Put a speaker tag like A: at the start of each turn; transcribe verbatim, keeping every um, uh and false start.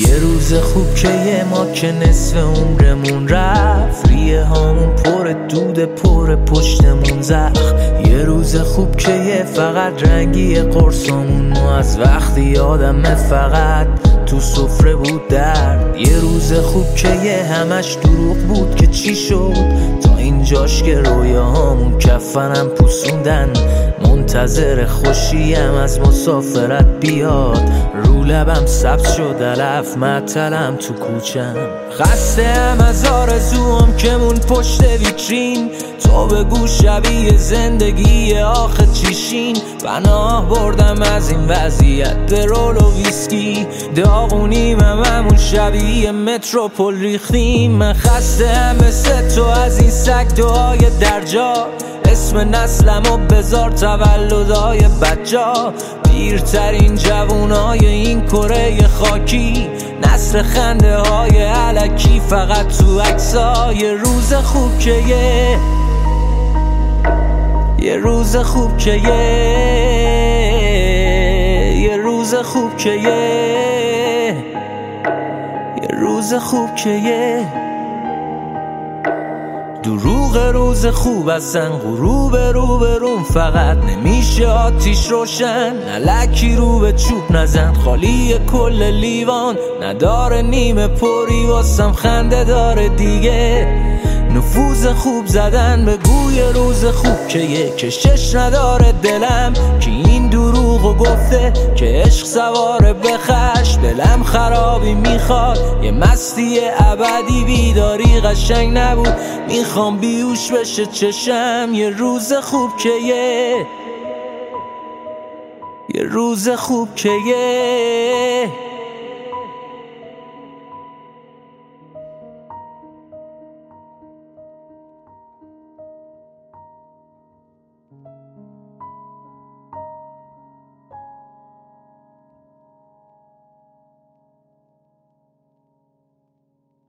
A: یه روز خوب که یه ما که نصف عمرمون رفت، ریه هامون پر دود پر پشتمون زخم. یه روز خوب که یه فقط رنگی قرصامون ما از وقتی یادم فقط تو سفره بود درد. یه روز خوب که یه همش دروغ بود که چی شد تا اینجاش که رویاهامون کفنم پوسوندن. منتظر خوشیم از مسافرت بیاد، رو لبم سبز شد علف معطلم تو کوچم. خسته‌ام از آرزوام که مون پشت ویترین، تو بگو شبیه زندگی آخه چیشین. پناه بردم از این وضعیت به رول و ویسکی، داغونیم هممون شبیه متروپول ریختیم. من خسته‌ام مثل تو از این سگ دعای درجا، اسم نسلمو بذار تولدای بجا. پیرترین جوونای این کره خاکی، نسل خنده های علکی فقط تو عکس‌ها. یه روز خوب که یه یه روز خوب که یه یه روز خوب که یه یه روز خوب که یه دروغ روز خوب اصلا غروب رو به روم، فقط نمیشه آتیش روشن. نلکی رو به چوب نزن، خالی کل لیوان نداره نیمه پری واسم خنده داره دیگه. نفوذ خوب زدن به گوی روز خوب که یه کشش نداره دلم، که این دروغو گفته که عشق سواره به خشم. دلم خرابی میخواد یه مستی ابدی، بیداری قشنگ نبود میخوام بیوش بشه چشم. یه روز خوب که یه یه روز خوب که یه